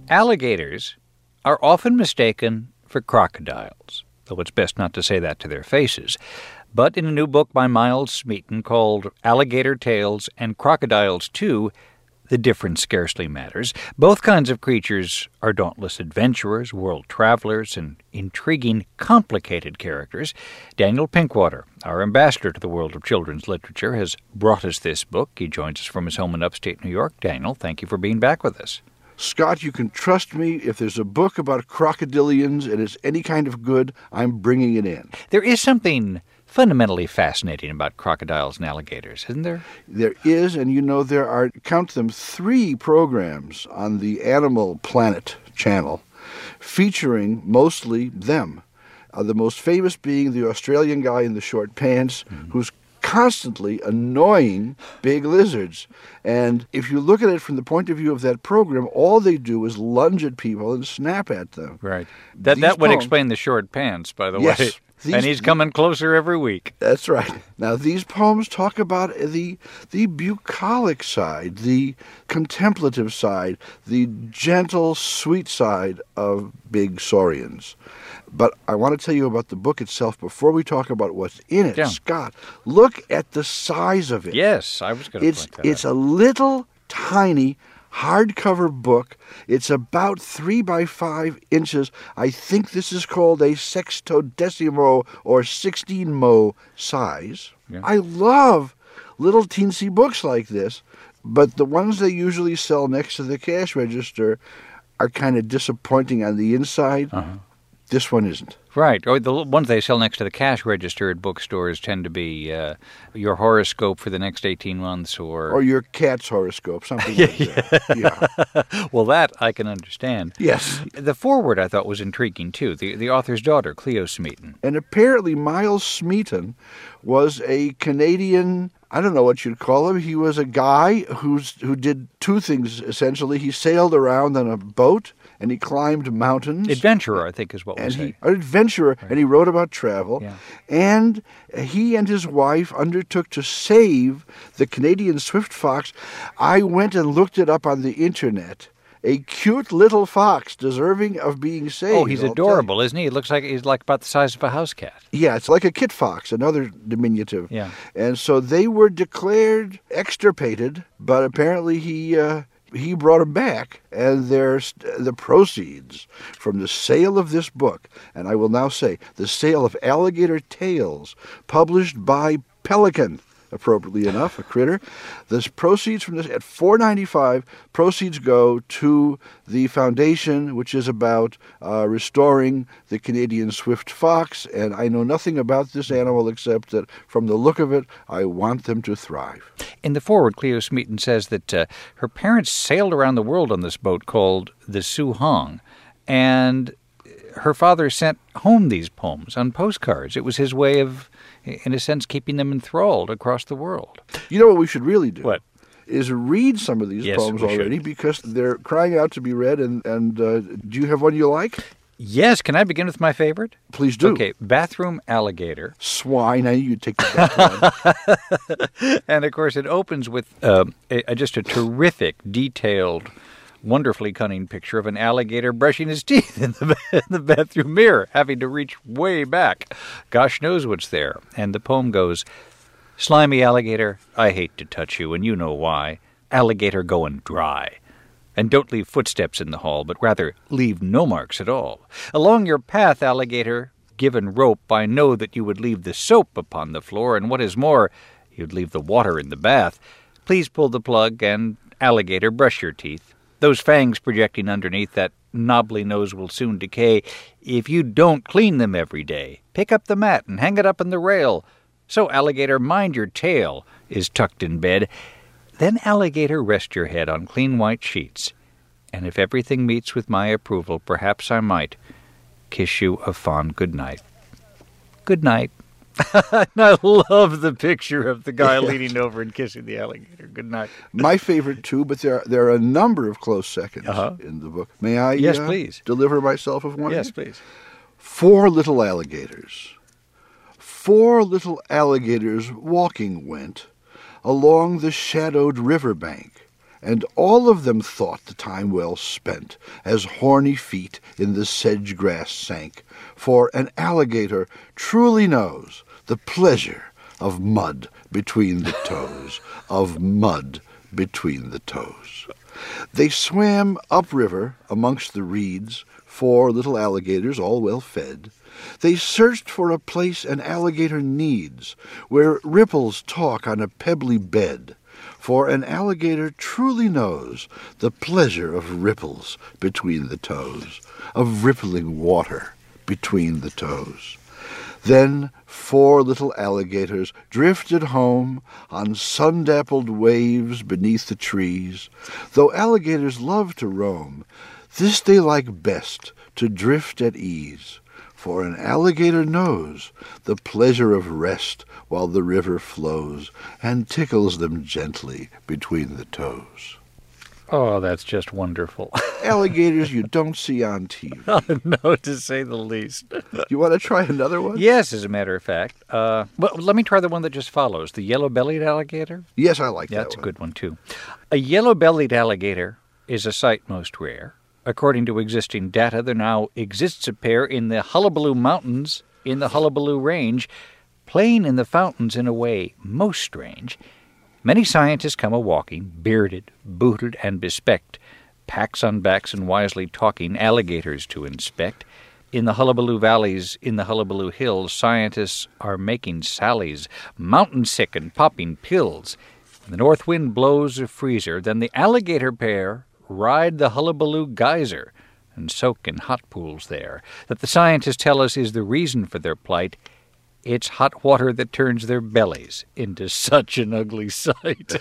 Alligators are often mistaken for crocodiles, though it's best not to say that to their faces. But in a new book by Miles Smeaton called Alligator Tales and Crocodiles Too, the difference scarcely matters. Both kinds of creatures are dauntless adventurers, world travelers, and intriguing, complicated characters. Daniel Pinkwater, our ambassador to the world of children's literature, has brought us this book. He joins us from his home in upstate New York. Daniel, thank you for being back with us. Scott, you can trust me. If there's a book about crocodilians and it's any kind of good, I'm bringing it in. There is something fundamentally fascinating about crocodiles and alligators, isn't there? There is, and there are, count them, 3 programs on the Animal Planet channel featuring mostly them. The most famous being the Australian guy in the short pants who's constantly annoying big lizards. And if you look at it from the point of view of that program, all they do is lunge at people and snap at them. Right. That would explain the short pants, by the way. And he's coming closer every week. That's right. Now, these poems talk about the bucolic side, the contemplative side, the gentle, sweet side of big saurians. But I want to tell you about the book itself before we talk about what's in it. Yeah. Scott, look at the size of it. Yes, I was going to point that out. It's a little tiny hardcover book. It's about 3 by 5 inches. I think this is called a sextodecimo or 16mo size. Yeah. I love little teensy books like this, but the ones they usually sell next to the cash register are kind of disappointing on the inside. This one isn't. Right. Or the ones they sell next to the cash register at bookstores tend to be your horoscope for the next 18 months or your cat's horoscope, something like that. Yeah. Well, that I can understand. Yes. The foreword I thought was intriguing, too. The author's daughter, Cleo Smeaton. And apparently Miles Smeaton was a Canadian, I don't know what you'd call him. He was a guy who did 2 things, essentially. He sailed around on a boat, and he climbed mountains. Adventurer, I think is what we say. An adventurer, right. And he wrote about travel. Yeah. And he and his wife undertook to save the Canadian swift fox. I went and looked it up on the internet. A cute little fox deserving of being saved. Oh, he's adorable, isn't he? It looks like he's about the size of a house cat. Yeah, it's like a kit fox, another diminutive. Yeah. And so they were declared extirpated, but apparently he brought them back, and there's the proceeds from the sale of this book, and I will now say the sale of Alligator Tales, published by Pelican, appropriately enough, a critter. The proceeds from this, at $4.95, proceeds go to the foundation, which is about restoring the Canadian swift fox, and I know nothing about this animal except that from the look of it, I want them to thrive. In the foreword, Cleo Smeaton says that her parents sailed around the world on this boat called the Su Hong, and her father sent home these poems on postcards. It was his way of, in a sense, keeping them enthralled across the world. You know what we should really do? What? Is read some of these poems already, because they're crying out to be read. And do you have one you like? Yes. Can I begin with my favorite? Please do. Okay. Bathroom Alligator. Swine. You take the best one. And, of course, it opens with just a terrific, detailed, wonderfully cunning picture of an alligator brushing his teeth in the bathroom mirror, having to reach way back. Gosh knows what's there. And the poem goes, "Slimy alligator, I hate to touch you, and you know why. Alligator going dry. And don't leave footsteps in the hall, but rather leave no marks at all. Along your path, alligator, given rope, I know that you would leave the soap upon the floor, and what is more, you'd leave the water in the bath. Please pull the plug, and alligator, brush your teeth. Those fangs projecting underneath that knobbly nose will soon decay if you don't clean them every day. Pick up the mat and hang it up on the rail. So, alligator, mind your tail is tucked in bed. Then, alligator, rest your head on clean white sheets. And if everything meets with my approval, perhaps I might kiss you a fond good night." Good night. I love the picture of the guy leaning over and kissing the alligator. Good night. My favorite, too, but there are a number of close seconds in the book. May I yes, please. Deliver myself of one? Yes, please. 4 little alligators. 4 little alligators walking went along the shadowed river bank, and all of them thought the time well spent, as horny feet in the sedge-grass sank, for an alligator truly knows the pleasure of mud between the toes, of mud between the toes. They swam upriver amongst the reeds, 4 little alligators all well fed. They searched for a place an alligator needs, where ripples talk on a pebbly bed, for an alligator truly knows the pleasure of ripples between the toes, of rippling water between the toes. Then 4 little alligators drifted home on sun-dappled waves beneath the trees. Though alligators love to roam, this they like best, to drift at ease. For an alligator knows the pleasure of rest while the river flows and tickles them gently between the toes. Oh, that's just wonderful. Alligators you don't see on TV. No, to say the least. You want to try another one? Yes, as a matter of fact. Well, let me try the one that just follows. The yellow-bellied alligator? Yes, I like that That's one. a good one, too. A yellow-bellied alligator is a sight most rare. According to existing data, there now exists a pair in the Hullabaloo Mountains in the Hullabaloo Range, playing in the fountains in a way most strange. Many scientists come a-walking, bearded, booted, and bespecked, packs on backs and wisely talking, alligators to inspect. In the Hullabaloo Valleys, in the Hullabaloo Hills, scientists are making sallies, mountain-sick and popping pills. When the north wind blows a freezer, then the alligator pair ride the Hullabaloo Geyser and soak in hot pools there. That the scientists tell us is the reason for their plight. It's hot water that turns their bellies into such an ugly sight.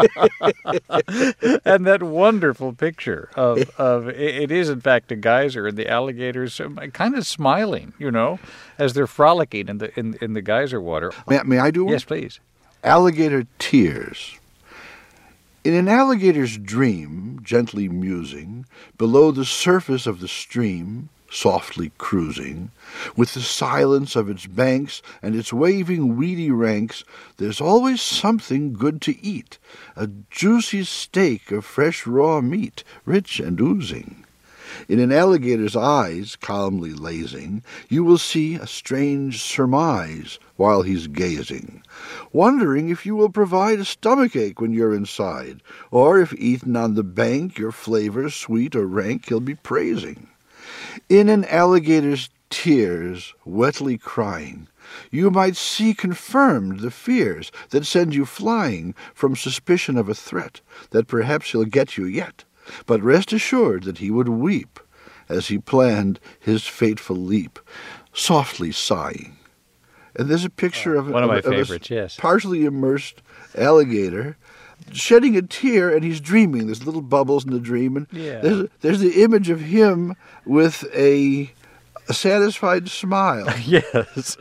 And that wonderful picture of it is in fact a geyser, and the alligators kind of smiling, as they're frolicking in the geyser water. May I do one? Yes, please. Alligator tears. In an alligator's dream, gently musing, below the surface of the stream, softly cruising, with the silence of its banks and its waving weedy ranks, there's always something good to eat, a juicy steak of fresh raw meat, rich and oozing. In an alligator's eyes, calmly lazing, you will see a strange surmise while he's gazing, wondering if you will provide a stomachache when you're inside, or if eaten on the bank your flavor, sweet or rank, he'll be praising. In an alligator's tears, wetly crying, you might see confirmed the fears that send you flying from suspicion of a threat, that perhaps he'll get you yet. But rest assured that he would weep as he planned his fateful leap, softly sighing. And there's a picture of one of my a favorites, yes. partially immersed alligator shedding a tear, and he's dreaming. There's little bubbles in the dream, and there's the image of him with a satisfied smile. Yes.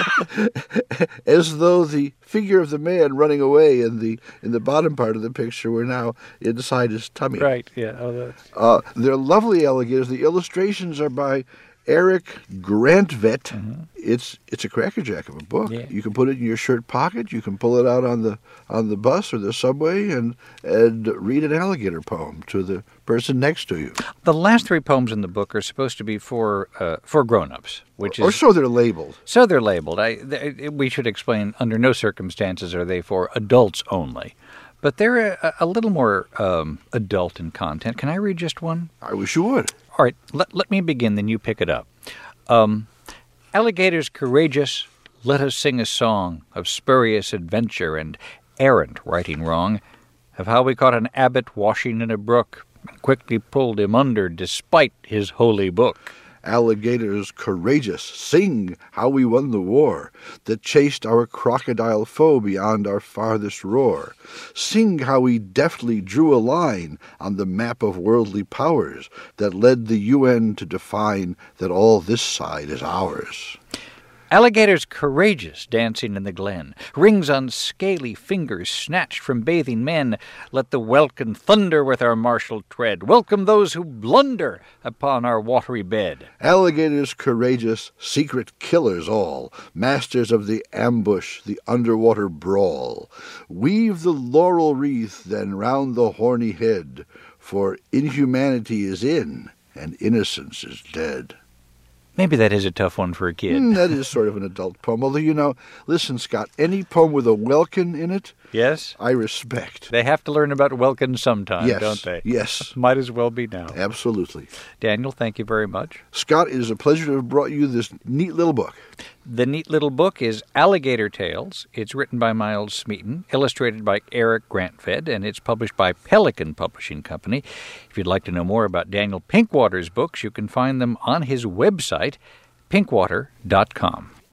As though the figure of the man running away in the bottom part of the picture were now inside his tummy. Right, yeah. Oh, they're lovely alligators. The illustrations are by Eric Grantvet. Mm-hmm. It's a crackerjack of a book. Yeah. You can put it in your shirt pocket. You can pull it out on the bus or the subway and read an alligator poem to the person next to you. The last 3 poems in the book are supposed to be for grown-ups, which is or so they're labeled. So they're labeled. We should explain. Under no circumstances are they for adults only, but they're a little more adult in content. Can I read just one? I wish you would. All right, let me begin, then you pick it up. Alligators courageous, let us sing a song of spurious adventure and errant righting wrong, of how we caught an abbot washing in a brook and quickly pulled him under despite his holy book. Alligators courageous, sing how we won the war that chased our crocodile foe beyond our farthest roar. Sing how we deftly drew a line on the map of worldly powers that led the UN to define that all this side is ours. Alligators courageous dancing in the glen, rings on scaly fingers snatched from bathing men. Let the welkin thunder with our martial tread. Welcome those who blunder upon our watery bed. Alligators courageous, secret killers all, masters of the ambush, the underwater brawl. Weave the laurel wreath then round the horny head, for inhumanity is in, and innocence is dead. Maybe that is a tough one for a kid. That is sort of an adult poem. Although, listen, Scott, any poem with a welkin in it, yes, I respect. They have to learn about welkin sometime, Yes, don't they? yes. Might as well be now. Absolutely. Daniel, thank you very much. Scott, it is a pleasure to have brought you this neat little book. The neat little book is Alligator Tales. It's written by Miles Smeaton, illustrated by Eric Grantfed, and it's published by Pelican Publishing Company. If you'd like to know more about Daniel Pinkwater's books, you can find them on his website, pinkwater.com.